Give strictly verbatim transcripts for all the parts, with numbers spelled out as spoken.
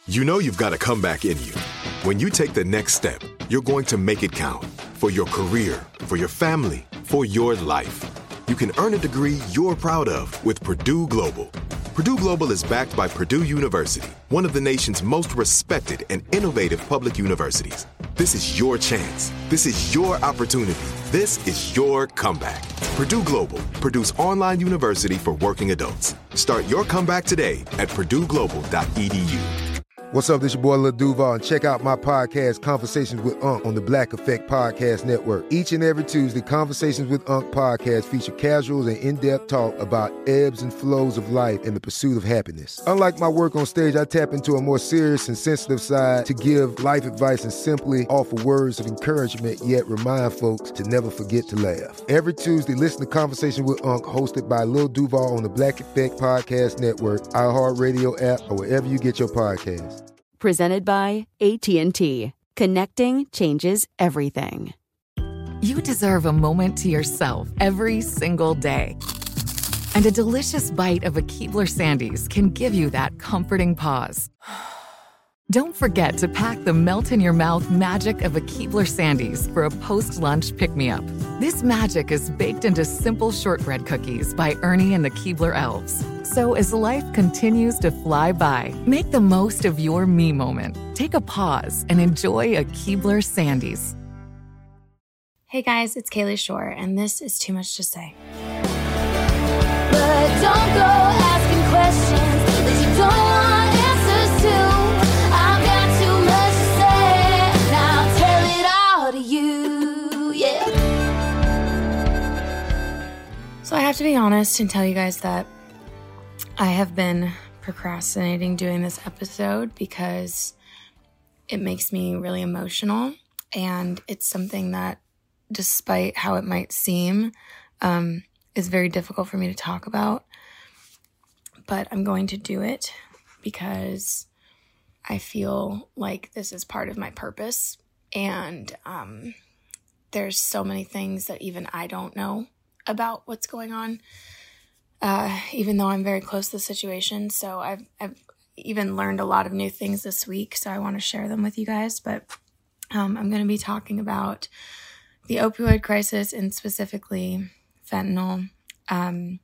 You know you've got a comeback in you. When you take the next step, you're going to make it count. For your career, for your family, for your life. You can earn a degree you're proud of with Purdue Global. Purdue Global is backed by Purdue University, one of the nation's most respected and innovative public universities. This is your chance. This is your opportunity. This is your comeback. Purdue Global, Purdue's online university for working adults. Start your comeback today at purdue global dot e d u. What's up, this your boy Lil Duval, and check out my podcast, Conversations with Unc, on the Black Effect Podcast Network. Each and every Tuesday, Conversations with Unc podcast feature casuals and in-depth talk about ebbs and flows of life and the pursuit of happiness. Unlike my work on stage, I tap into a more serious and sensitive side to give life advice and simply offer words of encouragement, yet remind folks to never forget to laugh. Every Tuesday, listen to Conversation with Unc, hosted by Lil Duval on the Black Effect Podcast Network, iHeartRadio app, or wherever you get your podcasts. Presented by A T and T. Connecting changes everything. You deserve a moment to yourself every single day. And a delicious bite of a Keebler Sandies can give you that comforting pause. Don't forget to pack the melt-in-your-mouth magic of a Keebler Sandies for a post-lunch pick-me-up. This magic is baked into simple shortbread cookies by Ernie and the Keebler Elves. So as life continues to fly by, make the most of your me moment. Take a pause and enjoy a Keebler Sandies. Hey guys, it's Kaylee Shore, and this is Too Much to Say. But don't go asking questions that you don't want answers to. I've got too much to say, now I'll tell it all to you, yeah. So I have to be honest and tell you guys that I have been procrastinating doing this episode because it makes me really emotional, and it's something that, despite how it might seem, um, is very difficult for me to talk about. But I'm going to do it because I feel like this is part of my purpose, and um, there's so many things that even I don't know about what's going on. Uh, even though I'm very close to the situation. So I've, I've even learned a lot of new things this week, so I want to share them with you guys. But um, I'm going to be talking about the opioid crisis, and specifically fentanyl. Um,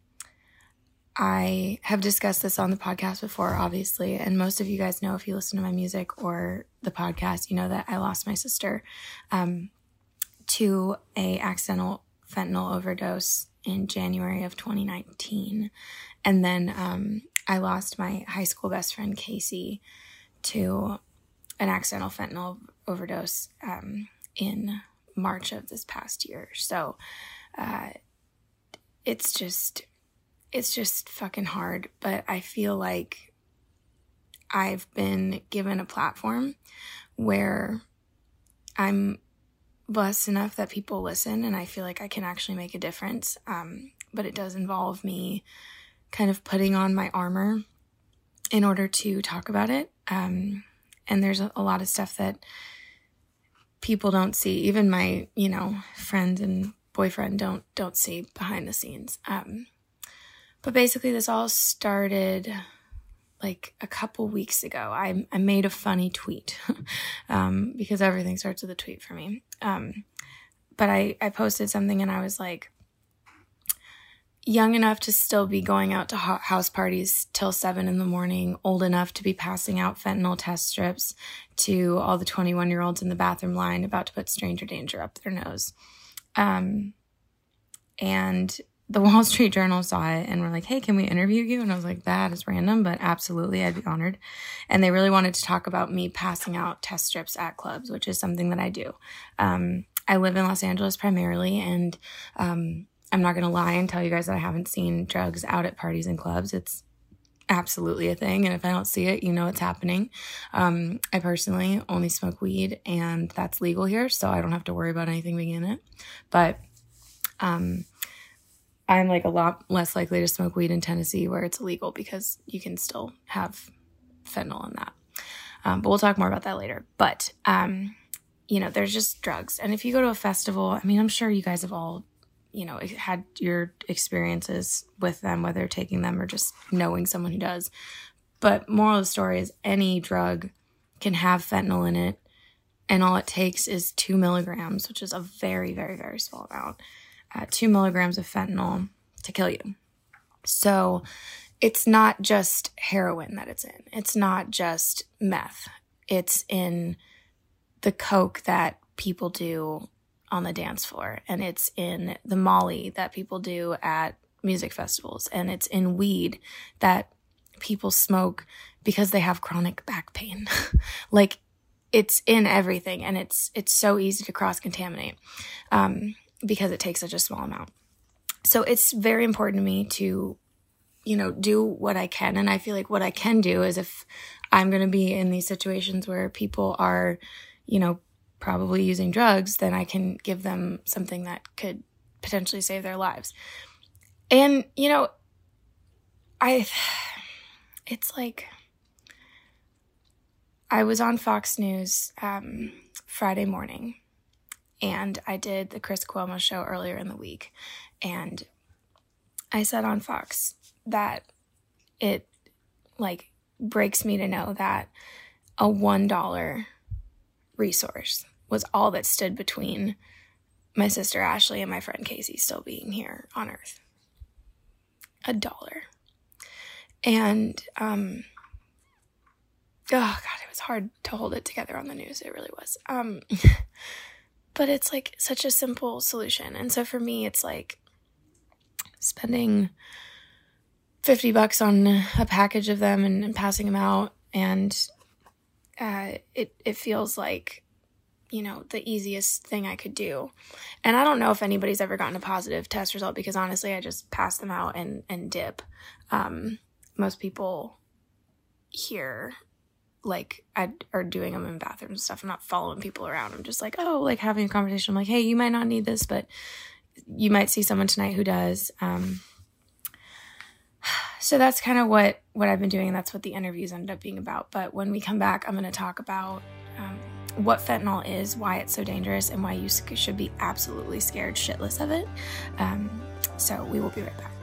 I have discussed this on the podcast before, obviously, and most of you guys know, if you listen to my music or the podcast, you know that I lost my sister um, to a accidental fentanyl overdose in January of twenty nineteen. And then um, I lost my high school best friend, Casey, to an accidental fentanyl overdose um, in March of this past year. So uh, it's just, it's just fucking hard. But I feel like I've been given a platform where I'm blessed enough that people listen, and I feel like I can actually make a difference. Um, but it does involve me kind of putting on my armor in order to talk about it. Um, and there's a, a lot of stuff that people don't see. Even my, you know, friend and boyfriend don't don't see behind the scenes. Um, but basically, this all started like a couple weeks ago. I I made a funny tweet um, because everything starts with a tweet for me. Um, but I, I posted something, and I was like, young enough to still be going out to ho- house parties till seven in the morning, old enough to be passing out fentanyl test strips to all the twenty-one-year-olds in the bathroom line about to put stranger danger up their nose. Um, and the Wall Street Journal saw it and were like, hey, can we interview you? And I was like, that is random, but absolutely, I'd be honored. And they really wanted to talk about me passing out test strips at clubs, which is something that I do. Um, I live in Los Angeles primarily, and um, I'm not going to lie and tell you guys that I haven't seen drugs out at parties and clubs. It's absolutely a thing, and if I don't see it, you know it's happening. Um, I personally only smoke weed, and that's legal here, so I don't have to worry about anything being in it. But um, I'm like a lot less likely to smoke weed in Tennessee where it's illegal, because you can still have fentanyl in that. Um, but we'll talk more about that later. But, um, you know, there's just drugs. And if you go to a festival, I mean, I'm sure you guys have all, you know, had your experiences with them, whether taking them or just knowing someone who does. But moral of the story is any drug can have fentanyl in it, and all it takes is two milligrams, which is a very, very, very small amount, uh, two milligrams of fentanyl to kill you. So it's not just heroin that it's in. It's not just meth. It's in the coke that people do on the dance floor, and it's in the Molly that people do at music festivals, and it's in weed that people smoke because they have chronic back pain. Like, it's in everything, and it's it's so easy to cross-contaminate um, because it takes such a small amount. So it's very important to me to, you know, do what I can, and I feel like what I can do is if I'm going to be in these situations where people are, you know, probably using drugs, then I can give them something that could potentially save their lives. And, you know, I, it's like, I was on Fox News um, Friday morning, and I did the Chris Cuomo show earlier in the week, and I said on Fox that it, like, breaks me to know that a one dollar resource was all that stood between my sister Ashley and my friend Casey still being here on Earth. A dollar. And, um, oh God, it was hard to hold it together on the news. It really was. Um, but it's like such a simple solution. And so for me, it's like spending fifty bucks on a package of them and, and passing them out. And uh, it, it feels like, you know, the easiest thing I could do. And I don't know if anybody's ever gotten a positive test result because honestly, I just pass them out and, and dip. Um, most people here, like, I, are doing them in bathrooms and stuff. I'm not following people around. I'm just like, oh, like having a conversation. I'm like, hey, you might not need this, but you might see someone tonight who does. Um, so that's kind of what, what I've been doing. And that's what the interviews ended up being about. But when we come back, I'm going to talk about um, what fentanyl is, why it's so dangerous, and why you should be absolutely scared shitless of it. Um, so we will be right back.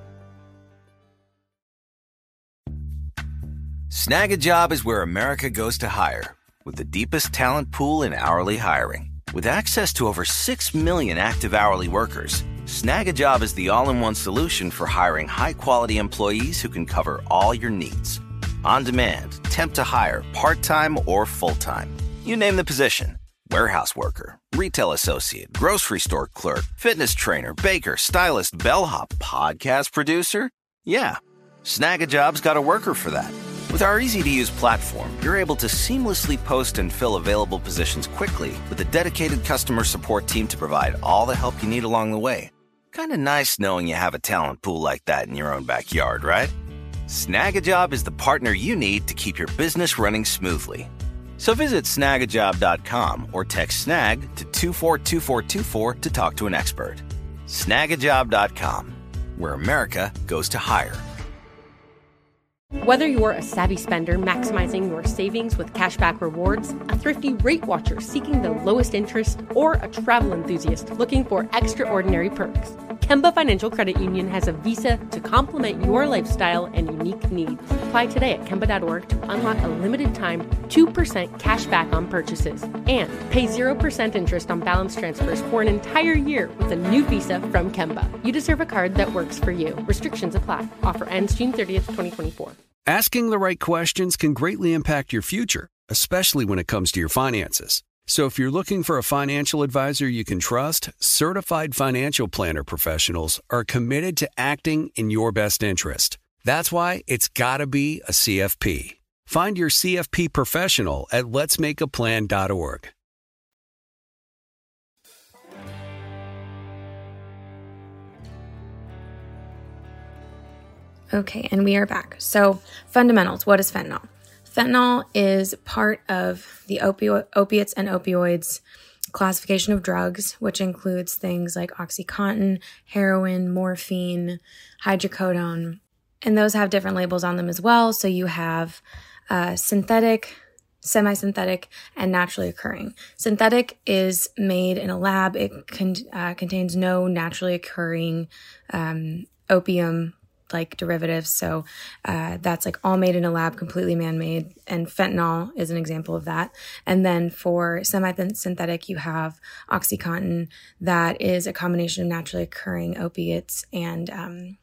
Snag a Job is where America goes to hire, with the deepest talent pool in hourly hiring. With access to over six million active hourly workers, Snag a Job is the all-in-one solution for hiring high-quality employees who can cover all your needs. On demand, temp to hire, part-time or full-time. You name the position. Warehouse worker, retail associate, grocery store clerk, fitness trainer, baker, stylist, bellhop, podcast producer. Yeah, Snag a Job's got a worker for that. With our easy-to-use platform, you're able to seamlessly post and fill available positions quickly with a dedicated customer support team to provide all the help you need along the way. Kind of nice knowing you have a talent pool like that in your own backyard, right? Snag a Job is the partner you need to keep your business running smoothly. So visit snag a job dot com or text SNAG to two four two four two four to talk to an expert. snag a job dot com, where America goes to hire. Whether you're a savvy spender maximizing your savings with cashback rewards, a thrifty rate watcher seeking the lowest interest, or a travel enthusiast looking for extraordinary perks, Kemba Financial Credit Union has a visa to complement your lifestyle and unique needs. Apply today at Kemba dot org to unlock a limited time two percent cash back on purchases and pay zero percent interest on balance transfers for an entire year with a new visa from Kemba. You deserve a card that works for you. Restrictions apply. Offer ends June thirtieth, twenty twenty-four. Asking the right questions can greatly impact your future, especially when it comes to your finances. So if you're looking for a financial advisor you can trust, certified financial planner professionals are committed to acting in your best interest. That's why it's got to be a C F P. Find your C F P professional at lets make a plan dot org. Okay, and we are back. So, fundamentals. What is fentanyl? Fentanyl is part of the opio- opiates and opioids classification of drugs, which includes things like OxyContin, heroin, morphine, hydrocodone, and those have different labels on them as well. So you have uh, synthetic, semi-synthetic, and naturally occurring. Synthetic is made in a lab. It con- uh, contains no naturally occurring um, opium like derivatives. So uh, that's like all made in a lab, completely man-made. And fentanyl is an example of that. And then for semi-synthetic, you have OxyContin. That is a combination of naturally occurring opiates and um,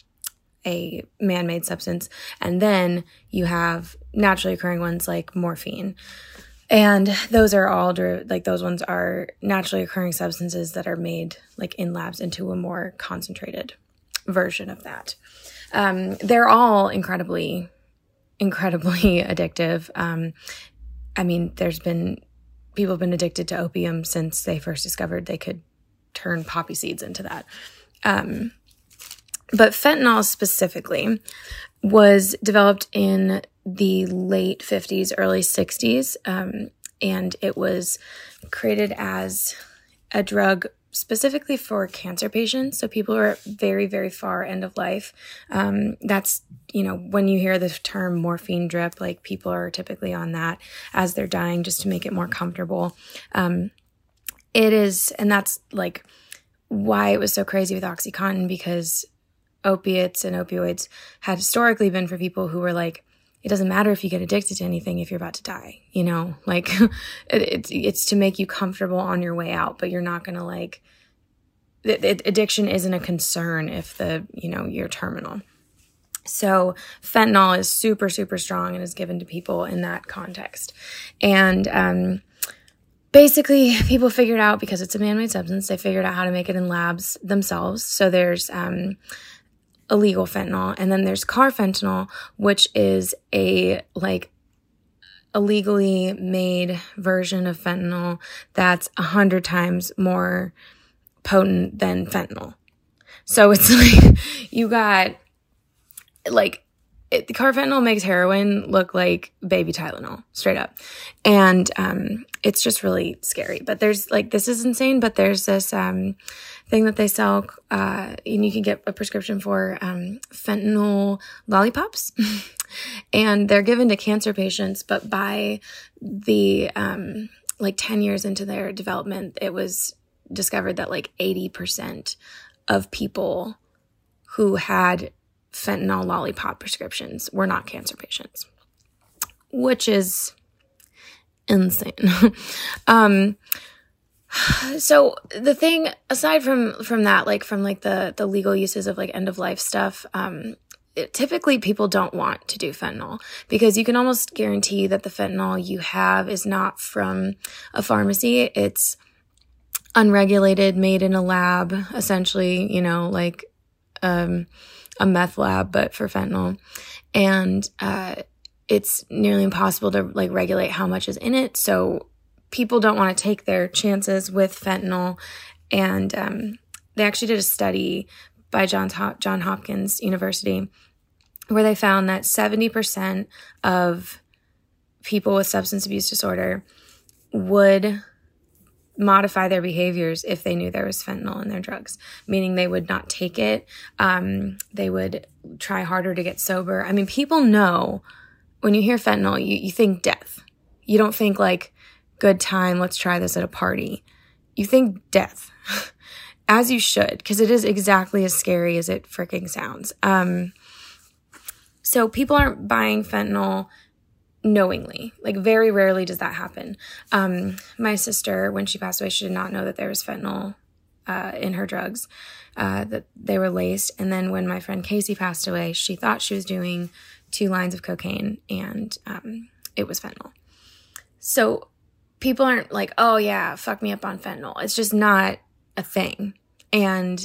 a man-made substance. And then you have naturally occurring ones like morphine. And those are all, like those ones are naturally occurring substances that are made like in labs into a more concentrated version of that. Um, they're all incredibly, incredibly addictive. Um, I mean, there's been, people have been addicted to opium since they first discovered they could turn poppy seeds into that. Um, but fentanyl specifically was developed in the late fifties, early sixties, um, and it was created as a drug specifically for cancer patients. So people who are very, very far end of life. Um, that's, you know, when you hear the term morphine drip, like people are typically on that as they're dying just to make it more comfortable. Um, it is, and that's like why it was so crazy with OxyContin, because opiates and opioids had historically been for people who were like, it doesn't matter if you get addicted to anything if you're about to die, you know, like it, it's, it's to make you comfortable on your way out, but you're not going to like, it, it, addiction isn't a concern if the, you know, you're terminal. So fentanyl is super, super strong and is given to people in that context. And, um, basically people figured out, because it's a man-made substance, they figured out how to make it in labs themselves. So there's, um, illegal fentanyl, and then there's carfentanil, which is a like a legally made version of fentanyl that's a hundred times more potent than fentanyl. So it's like you got like it, the carfentanil makes heroin look like baby Tylenol, straight up, and um, it's just really scary. But there's like this is insane. But there's this um, thing that they sell, uh, and you can get a prescription for um, fentanyl lollipops, and they're given to cancer patients. But by the um, like ten years into their development, it was discovered that like eighty percent of people who had fentanyl lollipop prescriptions were not cancer patients, which is insane. um, so the thing, aside from, from that, like from like the, the legal uses of like end of life stuff, um, it, typically people don't want to do fentanyl because you can almost guarantee that the fentanyl you have is not from a pharmacy. It's unregulated, made in a lab, essentially, you know, like, um, a meth lab, but for fentanyl. And, uh, it's nearly impossible to like regulate how much is in it. So people don't want to take their chances with fentanyl. And, um, they actually did a study by Johns Hop- John Hopkins University where they found that seventy percent of people with substance abuse disorder would modify their behaviors if they knew there was fentanyl in their drugs, meaning they would not take it. Um, they would try harder to get sober. I mean, people know when you hear fentanyl, you, you think death. You don't think like, good time, let's try this at a party. You think death, as you should, because it is exactly as scary as it freaking sounds. Um, so people aren't buying fentanyl knowingly. Like very rarely does that happen. Um, my sister, when she passed away, she did not know that there was fentanyl uh, in her drugs, uh, that they were laced. And then when my friend Casey passed away, she thought she was doing two lines of cocaine and um, it was fentanyl. So people aren't like, oh yeah, fuck me up on fentanyl. It's just not a thing. And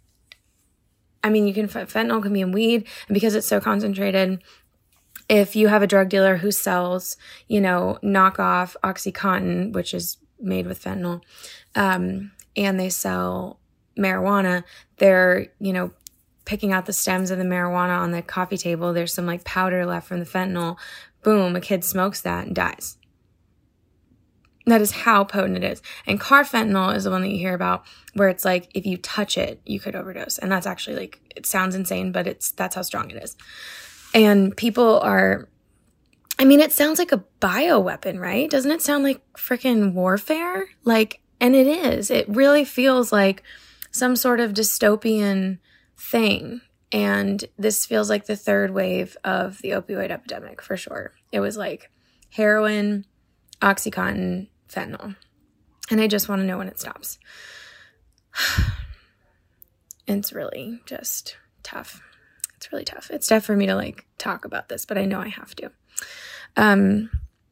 I mean, you can, fentanyl can be in weed, and because it's so concentrated, if you have a drug dealer who sells, you know, knockoff OxyContin, which is made with fentanyl, um, and they sell marijuana, they're, you know, picking out the stems of the marijuana on the coffee table. There's some like powder left from the fentanyl. Boom, a kid smokes that and dies. That is how potent it is. And carfentanil is the one that you hear about where it's like, if you touch it, you could overdose. And that's actually like, it sounds insane, but it's, that's how strong it is. And people are, I mean, it sounds like a bioweapon, right? Doesn't it sound like freaking warfare? Like, and it is. It really feels like some sort of dystopian thing. And this feels like the third wave of the opioid epidemic for sure. It was like heroin, OxyContin, fentanyl. And I just want to know when it stops. It's really just tough. It's really tough. It's tough for me to like talk about this, but I know I have to. Um,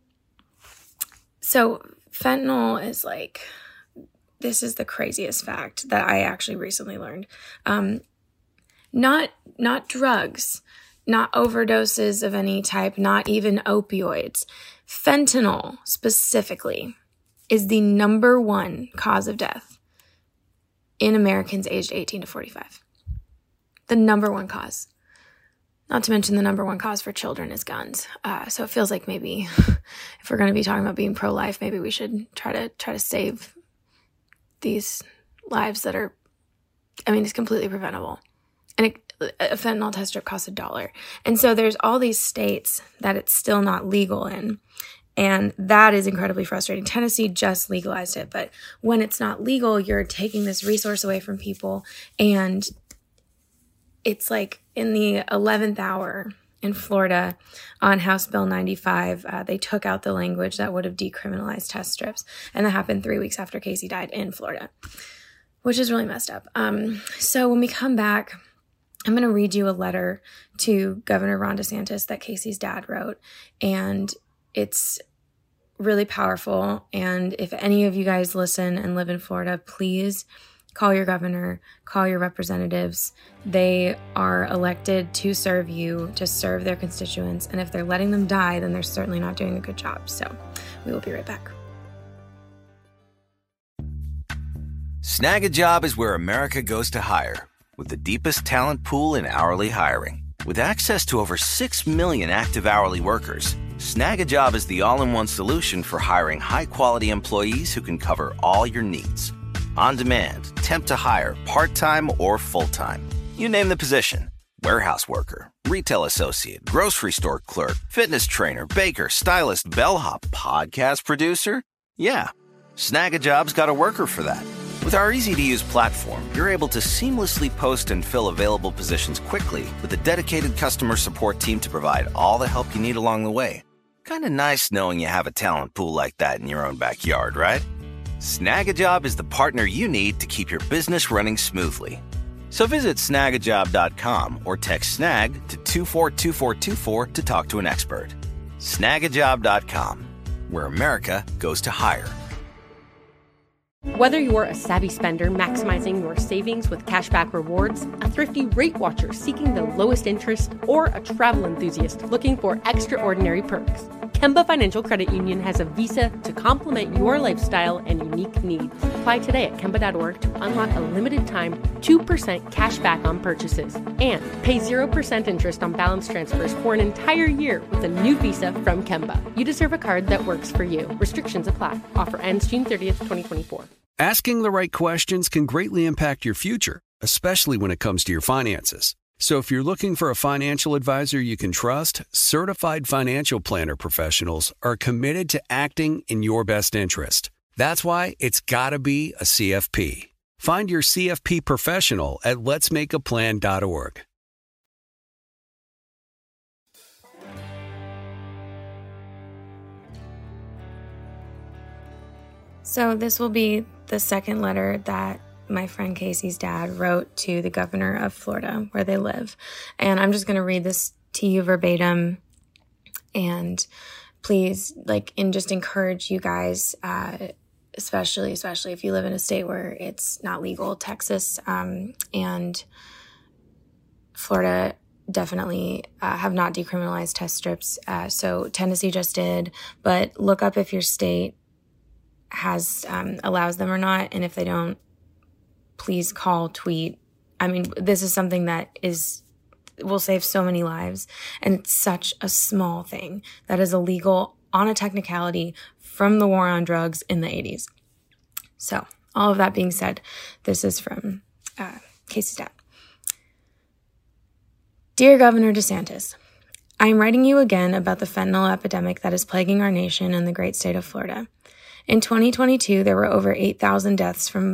so fentanyl is like, this is the craziest fact that I actually recently learned. Um, Not not drugs, not overdoses of any type, not even opioids. Fentanyl specifically is the number one cause of death in Americans aged eighteen to forty-five. The number one cause. Not to mention the number one cause for children is guns. Uh, so it feels like maybe if we're going to be talking about being pro-life, maybe we should try to try to save these lives that are, I mean, it's completely preventable. And a, a fentanyl test strip costs a dollar. And so there's all these states that it's still not legal in. And that is incredibly frustrating. Tennessee just legalized it. But when it's not legal, you're taking this resource away from people. And it's like in the eleventh hour in Florida on House Bill ninety-five, uh, they took out the language that would have decriminalized test strips. And that happened three weeks after Casey died in Florida, which is really messed up. Um, so when we come back, I'm going to read you a letter to Governor Ron DeSantis that Casey's dad wrote, and it's really powerful. And if any of you guys listen and live in Florida, please call your governor, call your representatives. They are elected to serve you, to serve their constituents. And if they're letting them die, then they're certainly not doing a good job. So we will be right back. Snag a Job is where America goes to hire, with the deepest talent pool in hourly hiring. With access to over six million active hourly workers, Snag a Job is the all-in-one solution for hiring high-quality employees who can cover all your needs. On demand, temp to hire, part-time or full-time. You name the position. Warehouse worker, retail associate, grocery store clerk, fitness trainer, baker, stylist, bellhop, podcast producer. Yeah, Snag a Job's got a worker for that. With our easy-to-use platform, you're able to seamlessly post and fill available positions quickly with a dedicated customer support team to provide all the help you need along the way. Kind of nice knowing you have a talent pool like that in your own backyard, right? Snag a Job is the partner you need to keep your business running smoothly. So visit snag a job dot com or text SNAG to two four two four two four to talk to an expert. snag a job dot com, where America goes to hire. Whether you're a savvy spender maximizing your savings with cashback rewards, a thrifty rate watcher seeking the lowest interest, or a travel enthusiast looking for extraordinary perks, Kemba Financial Credit Union has a visa to complement your lifestyle and unique needs. Apply today at Kemba dot org to unlock a limited-time two percent cash back on purchases and pay zero percent interest on balance transfers for an entire year with a new visa from Kemba. You deserve a card that works for you. Restrictions apply. Offer ends June thirtieth, twenty twenty-four. Asking the right questions can greatly impact your future, especially when it comes to your finances. So if you're looking for a financial advisor you can trust, certified financial planner professionals are committed to acting in your best interest. That's why it's got to be a C F P. Find your C F P professional at lets make a plan dot org. So this will be the second letter that my friend Casey's dad wrote to the governor of Florida, where they live. And I'm just going to read this to you verbatim. And please, like, and just encourage you guys, uh, especially, especially if you live in a state where it's not legal, Texas um, and Florida definitely uh, have not decriminalized test strips. Uh, so Tennessee just did, but look up if your state has um, allows them or not. And if they don't, please call, tweet. I mean, this is something that is will save so many lives. And it's such a small thing that is illegal on a technicality from the war on drugs in the eighties. So all of that being said, this is from uh, Casey's dad. Dear Governor DeSantis, I am writing you again about the fentanyl epidemic that is plaguing our nation and the great state of Florida. In twenty twenty-two, there were over eight thousand deaths from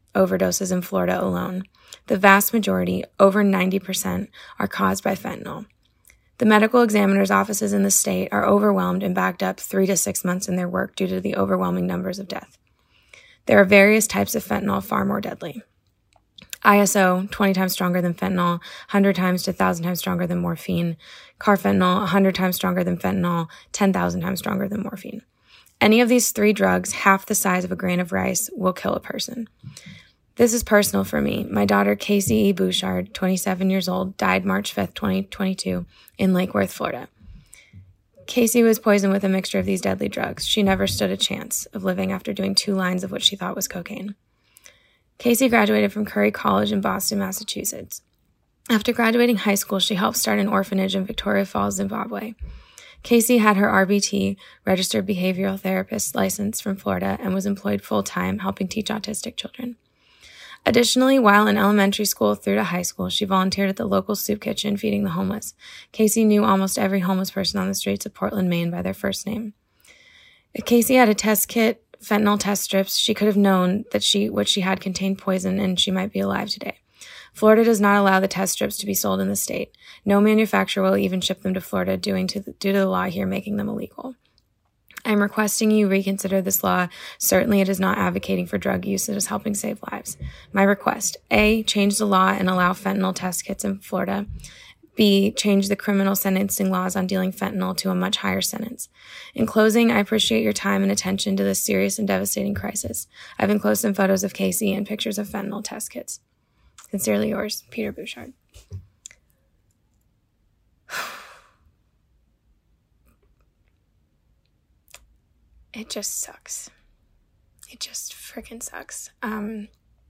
overdoses in Florida alone. The vast majority, over ninety percent, are caused by fentanyl. The medical examiner's offices in the state are overwhelmed and backed up three to six months in their work due to the overwhelming numbers of death. There are various types of fentanyl far more deadly. I S O, twenty times stronger than fentanyl, one hundred times to one thousand times stronger than morphine. Carfentanil, one hundred times stronger than fentanyl, ten thousand times stronger than morphine. Any of these three drugs, half the size of a grain of rice, will kill a person. This is personal for me. My daughter, Casey E. Bouchard, twenty-seven years old, died March fifth, twenty twenty-two in Lake Worth, Florida. Casey was poisoned with a mixture of these deadly drugs. She never stood a chance of living after doing two lines of what she thought was cocaine. Casey graduated from Curry College in Boston, Massachusetts. After graduating high school, she helped start an orphanage in Victoria Falls, Zimbabwe. Casey had her R B T, Registered Behavioral Therapist license from Florida, and was employed full-time helping teach autistic children. Additionally, while in elementary school through to high school, she volunteered at the local soup kitchen feeding the homeless. Casey knew almost every homeless person on the streets of Portland, Maine by their first name. If Casey had a test kit, fentanyl test strips, she could have known that she what she had contained poison and she might be alive today. Florida does not allow the test strips to be sold in the state. No manufacturer will even ship them to Florida due to the, due to the law here making them illegal. I am requesting you reconsider this law. Certainly it is not advocating for drug use. It is helping save lives. My request, A, change the law and allow fentanyl test kits in Florida. B, change the criminal sentencing laws on dealing fentanyl to a much higher sentence. In closing, I appreciate your time and attention to this serious and devastating crisis. I've enclosed some photos of Casey and pictures of fentanyl test kits. Sincerely yours, Peter Bouchard. It just sucks. It just freaking sucks. Um,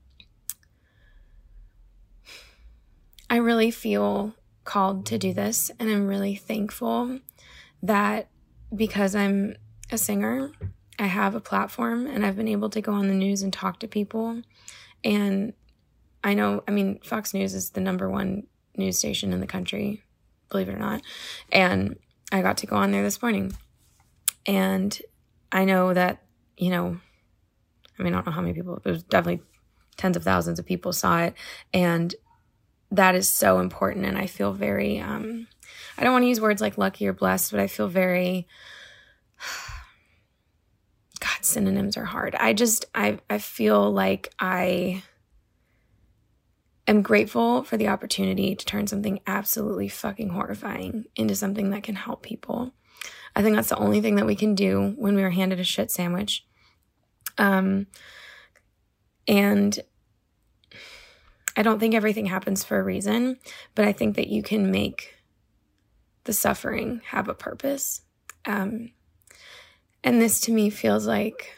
I really feel called to do this, and I'm really thankful that because I'm a singer, I have a platform, and I've been able to go on the news and talk to people. And I know, I mean, Fox News is the number one news station in the country, believe it or not. And I got to go on there this morning. And I know that, you know, I mean, I don't know how many people, it was definitely tens of thousands of people saw it. And that is so important. And I feel very, um, I don't want to use words like lucky or blessed, but I feel very, God, synonyms are hard. I just, I, I feel like I am grateful for the opportunity to turn something absolutely fucking horrifying into something that can help people. I think that's the only thing that we can do when we are handed a shit sandwich. Um, and I don't think everything happens for a reason, but I think that you can make the suffering have a purpose. Um, and this to me feels like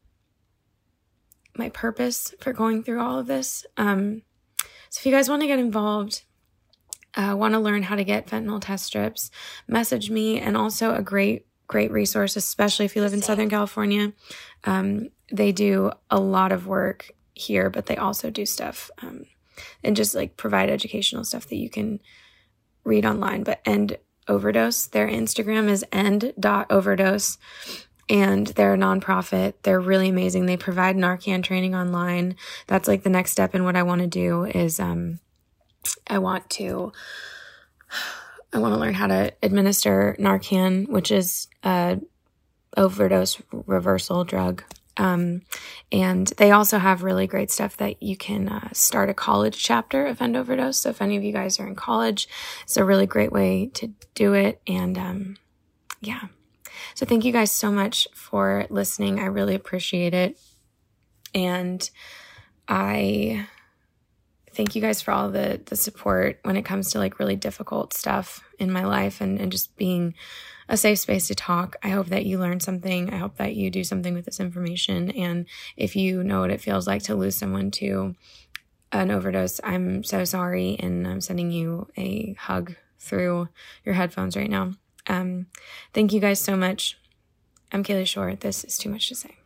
my purpose for going through all of this. Um, so if you guys want to get involved, Uh, want to learn how to get fentanyl test strips, message me. And also a great, great resource, especially if you live in Southern California. Um, they do a lot of work here, but they also do stuff um, and just like provide educational stuff that you can read online. But End Overdose, their Instagram is end dot overdose. And they're a nonprofit. They're really amazing. They provide Narcan training online. That's like the next step in what I want to do is, um, I want to, I want to learn how to administer Narcan, which is a overdose reversal drug. Um, and they also have really great stuff that you can uh, start a college chapter of End Overdose. So if any of you guys are in college, it's a really great way to do it. And um, yeah. So thank you guys so much for listening. I really appreciate it. And I thank you guys for all the the support when it comes to like really difficult stuff in my life and, and just being a safe space to talk. I hope that you learned something. I hope that you do something with this information. And if you know what it feels like to lose someone to an overdose, I'm so sorry. And I'm sending you a hug through your headphones right now. Um, thank you guys so much. I'm Kaylee Shore. This is Too Much to Say.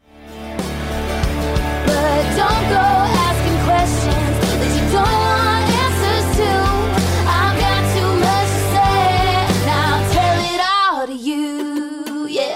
But don't go asking questions that you don't want answers to. I've got too much to say, and I'll tell it all to you, yeah.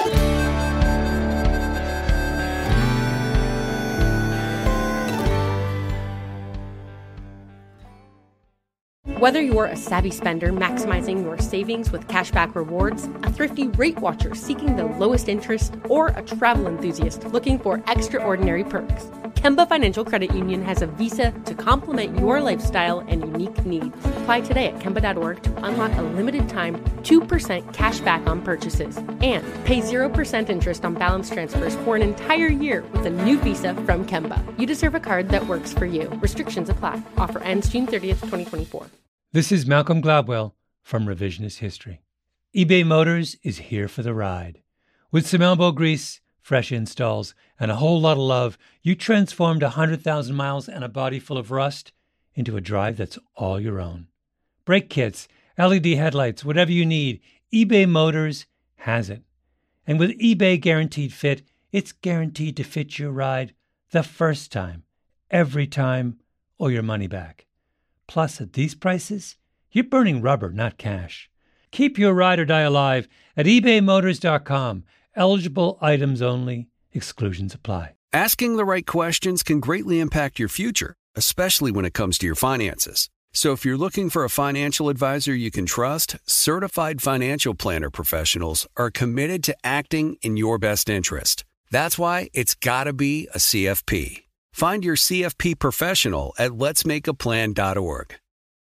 Whether you're a savvy spender maximizing your savings with cashback rewards, a thrifty rate watcher seeking the lowest interest, or a travel enthusiast looking for extraordinary perks, Kemba Financial Credit Union has a visa to complement your lifestyle and unique needs. Apply today at Kemba dot org to unlock a limited time two percent cash back on purchases and pay zero percent interest on balance transfers for an entire year with a new visa from Kemba. You deserve a card that works for you. Restrictions apply. Offer ends June thirtieth, twenty twenty-four. This is Malcolm Gladwell from Revisionist History. eBay Motors is here for the ride. With some elbow grease, fresh installs, and a whole lot of love, you transformed one hundred thousand miles and a body full of rust into a drive that's all your own. Brake kits, L E D headlights, whatever you need, eBay Motors has it. And with eBay Guaranteed Fit, it's guaranteed to fit your ride the first time, every time, or your money back. Plus, at these prices, you're burning rubber, not cash. Keep your ride or die alive at ebay motors dot com. Eligible items only. Exclusions apply. Asking the right questions can greatly impact your future, especially when it comes to your finances. So if you're looking for a financial advisor you can trust, certified financial planner professionals are committed to acting in your best interest. That's why it's got to be a C F P. Find your C F P professional at lets make a plan dot org.